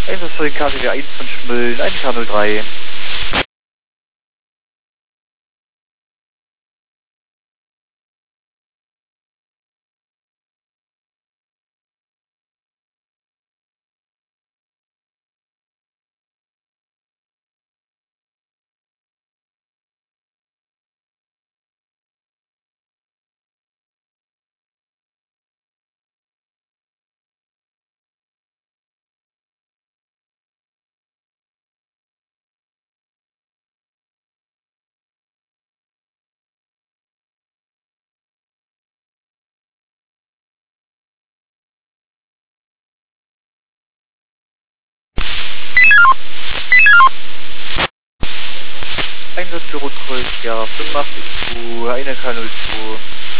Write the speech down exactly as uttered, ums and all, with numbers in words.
Einsatz für den K T W eins von Schmülln, ein K null drei. Einsatzbüro Kreuz, ja, fünfundachtzig zwei, einer K null zwei.